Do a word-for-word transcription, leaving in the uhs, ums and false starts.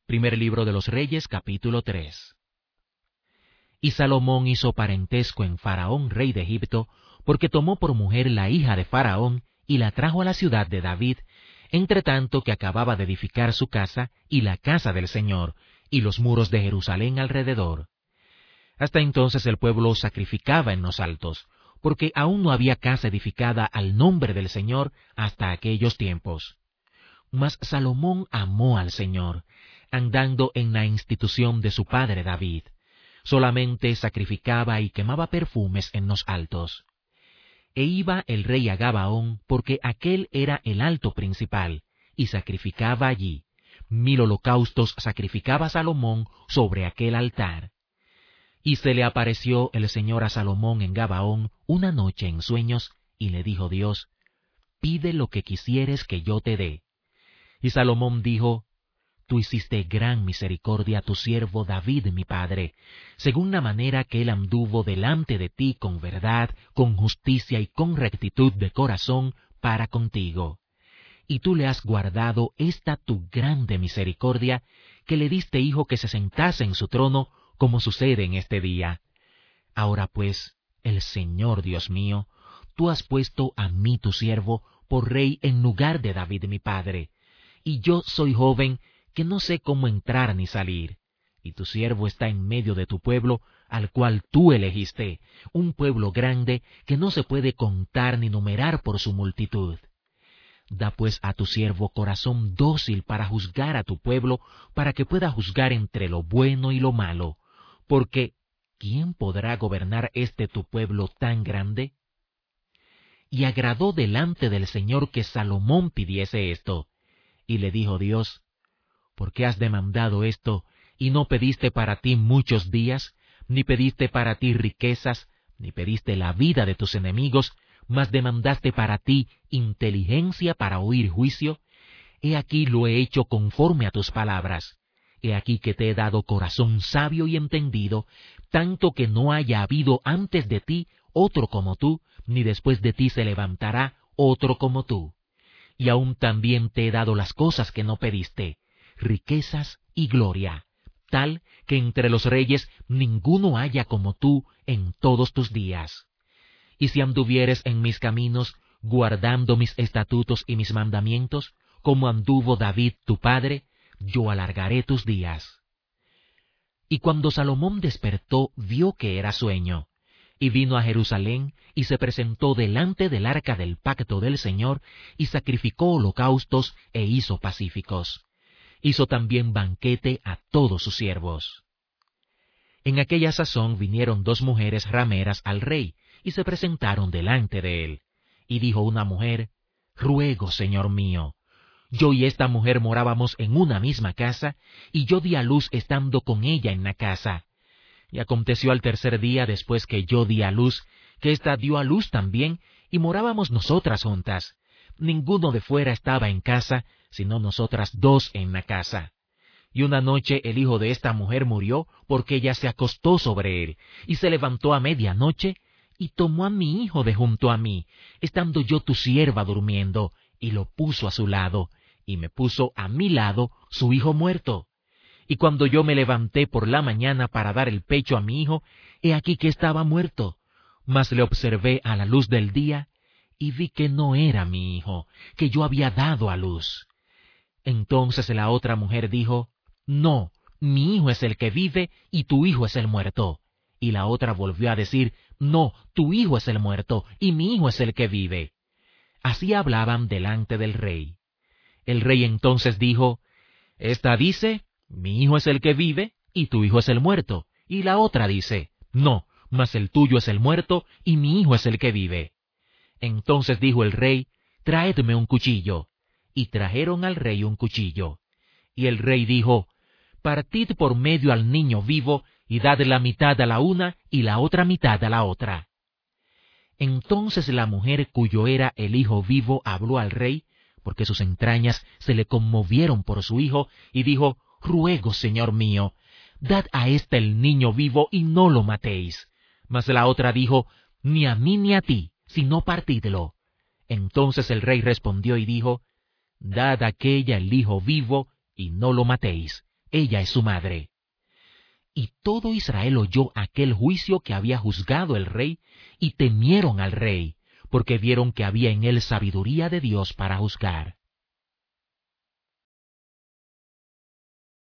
Primer libro de los Reyes, capítulo tres. Y Salomón hizo parentesco en Faraón, rey de Egipto, porque tomó por mujer la hija de Faraón y la trajo a la ciudad de David, entre tanto que acababa de edificar su casa y la casa del Señor, y los muros de Jerusalén alrededor. Hasta entonces el pueblo sacrificaba en los altos, porque aún no había casa edificada al nombre del Señor hasta aquellos tiempos. Mas Salomón amó al Señor, andando en la institución de su padre David. Solamente sacrificaba y quemaba perfumes en los altos. E iba el rey a Gabaón, porque aquel era el alto principal, y sacrificaba allí. Mil holocaustos sacrificaba Salomón sobre aquel altar. Y se le apareció el Señor a Salomón en Gabaón una noche en sueños, y le dijo Dios, pide lo que quisieres que yo te dé. Y Salomón dijo, tú hiciste gran misericordia a tu siervo David mi padre, según la manera que él anduvo delante de ti con verdad, con justicia y con rectitud de corazón para contigo. Y tú le has guardado esta tu grande misericordia, que le diste hijo que se sentase en su trono, como sucede en este día. Ahora pues, el Señor Dios mío, tú has puesto a mí tu siervo por rey en lugar de David mi padre, y yo soy joven, que no sé cómo entrar ni salir, y tu siervo está en medio de tu pueblo, al cual tú elegiste, un pueblo grande que no se puede contar ni numerar por su multitud. Da pues a tu siervo corazón dócil para juzgar a tu pueblo, para que pueda juzgar entre lo bueno y lo malo, porque ¿quién podrá gobernar este tu pueblo tan grande? Y agradó delante del Señor que Salomón pidiese esto, y le dijo Dios, ¿por qué has demandado esto, y no pediste para ti muchos días, ni pediste para ti riquezas, ni pediste la vida de tus enemigos, mas demandaste para ti inteligencia para oír juicio? He aquí lo he hecho conforme a tus palabras. He aquí que te he dado corazón sabio y entendido, tanto que no haya habido antes de ti otro como tú, ni después de ti se levantará otro como tú. Y aún también te he dado las cosas que no pediste, riquezas y gloria, tal que entre los reyes ninguno haya como tú en todos tus días. Y si anduvieres en mis caminos, guardando mis estatutos y mis mandamientos, como anduvo David tu padre, yo alargaré tus días. Y cuando Salomón despertó, vio que era sueño, y vino a Jerusalén, y se presentó delante del arca del pacto del Señor, y sacrificó holocaustos e hizo pacíficos. Hizo también banquete a todos sus siervos. En aquella sazón vinieron dos mujeres rameras al rey, y se presentaron delante de él. Y dijo una mujer, ruego, señor mío, yo y esta mujer morábamos en una misma casa, y yo di a luz estando con ella en la casa. Y aconteció al tercer día después que yo di a luz, que ésta dio a luz también, y morábamos nosotras juntas. Ninguno de fuera estaba en casa, sino nosotras dos en la casa. Y una noche el hijo de esta mujer murió, porque ella se acostó sobre él, y se levantó a media noche, y tomó a mi hijo de junto a mí, estando yo tu sierva durmiendo, y lo puso a su lado, y me puso a mi lado su hijo muerto. Y cuando yo me levanté por la mañana para dar el pecho a mi hijo, he aquí que estaba muerto. Mas le observé a la luz del día, y vi que no era mi hijo, que yo había dado a luz. Entonces la otra mujer dijo, no, mi hijo es el que vive, y tu hijo es el muerto. Y la otra volvió a decir, no, tu hijo es el muerto, y mi hijo es el que vive. Así hablaban delante del rey. El rey entonces dijo, esta dice, mi hijo es el que vive, y tu hijo es el muerto. Y la otra dice, no, mas el tuyo es el muerto, y mi hijo es el que vive. Entonces dijo el rey, traedme un cuchillo. Y trajeron al rey un cuchillo. Y el rey dijo, partid por medio al niño vivo, y dad la mitad a la una, y la otra mitad a la otra. Entonces la mujer cuyo era el hijo vivo habló al rey, porque sus entrañas se le conmovieron por su hijo, y dijo, ruego, señor mío, dad a éste el niño vivo, y no lo matéis. Mas la otra dijo, ni a mí ni a ti, sino partidlo. Entonces el rey respondió y dijo, dad a aquella el hijo vivo, y no lo matéis. ella es su madre. Y todo Israel oyó aquel juicio que había juzgado el rey, y temieron al rey, porque vieron que había en él sabiduría de Dios para juzgar.